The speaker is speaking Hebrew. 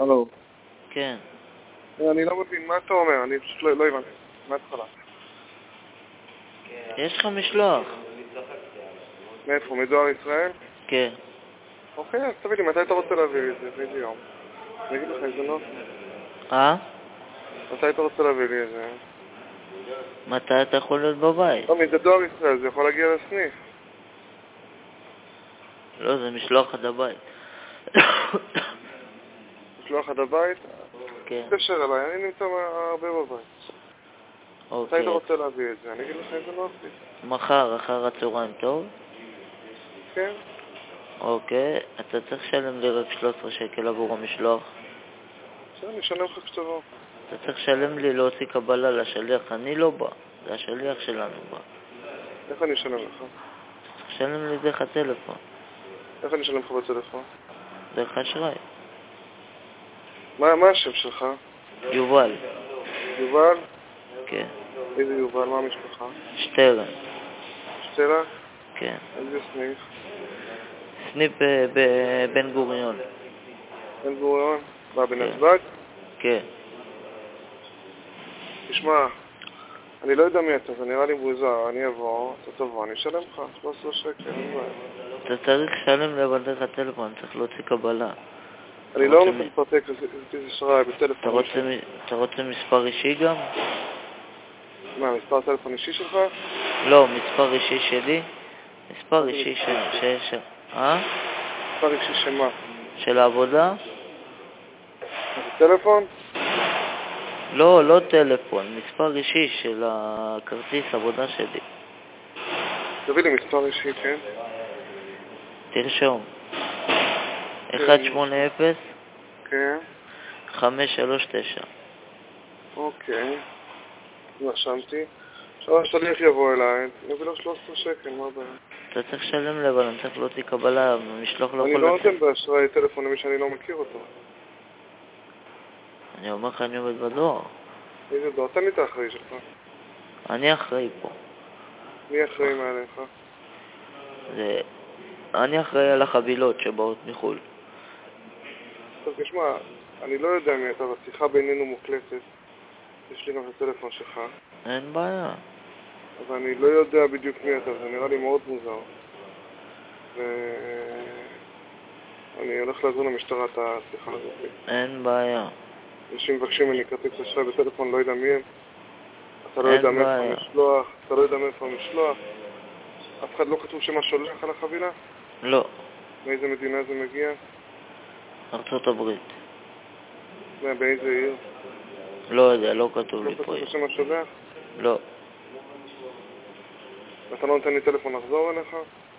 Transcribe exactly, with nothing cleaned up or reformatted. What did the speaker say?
הלו. כן. אני לא מבין, מה אתה אומר? אני פשוט לא הבנתי. מה התחלה? יש לך משלוח. מאיפה? מדואר ישראל? כן. אוקיי, אז תביא לי, מתי אתה רוצה להביא את זה? באיזה יום? אני אגיד לך איזה נוח. אה? מתי אתה רוצה להביא לי את זה? מתי אתה יכול להיות בבית? לא, מזה דואר ישראל, זה יכול להגיע לסניף. לא, זה משלוח עד הבית. משלוח עד הבית? כן. תתקשר אליי, אני נמצא הרבה בבית. מתי אתה אוקיי. רוצה להביא את זה? אני אגיד לך איזה נוח לי. מחר, אחר הצהריים, טוב? כן. אוקיי. אתה צריך לשלם לי רק שלושה עשר שקל עבור המשלוח. בסדר, אני אשלם לך כשתבוא. אתה צריך לשלם לי להוציא קבלה לשליח. אני לא בא. זה השליח שלנו בא. איך אני אשלם לך? צריך לשלם לי דרך הטלפון. איך אני אשלם לך בטלפון? דרך אשראי. מה, מה השם שלך? יובל. יובל? כן. איזה יובל? מה המשפחה? שטרן. שטרה? כן. איזה סניף? סניף בבן גוריון. בן גוריון? בא כן. בנתב"ג? כן. תשמע, אני לא יודע מי אתה, זה נראה לי מוזר, אני אבוא, אתה תבוא, אני אשלם לך, שלושה עשר שקל, אין בעיה. אתה צריך לשלם לי אבל דרך הטלפון, אני צריך להוציא קבלה. אני לא נותן פרטי כרטיס אשראי בטלפון. אתה רוצה מספר אישי גם? מה, מספר טלפון אישי שלך? לא, מספר אישי שלי. מספר אישי של... אה? מספר אישי שמה? של העבודה? זה טלפון? לא, לא טלפון, מספר אישי של הכרטיס עבודה שלי. תביא לי מספר אישי, כן? תרשום. אחת שמונה אפס כן. חמש שלוש תשע. אוקיי. נרשמתי. עכשיו השליח יבוא אליי, נביא לו שלושה עשר שקל, מה הבעיה? אתה צריך לשלם לי, אבל אני צריך להוציא קבלה, המשלוח לא יכול לצאת. אני לא נותן באשראי טלפון למי שאני לא מכיר אותו. אני אומר לך, אני עובד בדואר. איזה דואר? תן לי את האחראי שלך. אני אחראי פה. מי אחראי מעליך? זה... אני אחראי על החבילות שבאות מחול. טוב, תשמע, אני לא יודע מי אתה, בשיחה בינינו מוקלטת. יש לי גם את הטלפון שלך. אין בעיה. אבל אני לא יודע בדיוק מי אתה, זה נראה לי מאוד מוזר. ואני הולך לעזור למשטרה את השיחה הזאת. אין בעיה. אנשים מבקשים ממני כרטיס אשראי בטלפון, לא יודע מי הם. אתה לא יודע מאיפה המשלוח, אתה לא יודע מאיפה המשלוח. אף אחד לא כתוב שמה שולח על החבילה? לא. מאיזה מדינה זה מגיע? ארצות הברית. באיזה עיר? לא יודע, לא כתוב לי פה. לא כתוב שמה שולח? לא. אתה לא נותן לי טלפון לחזור אליך?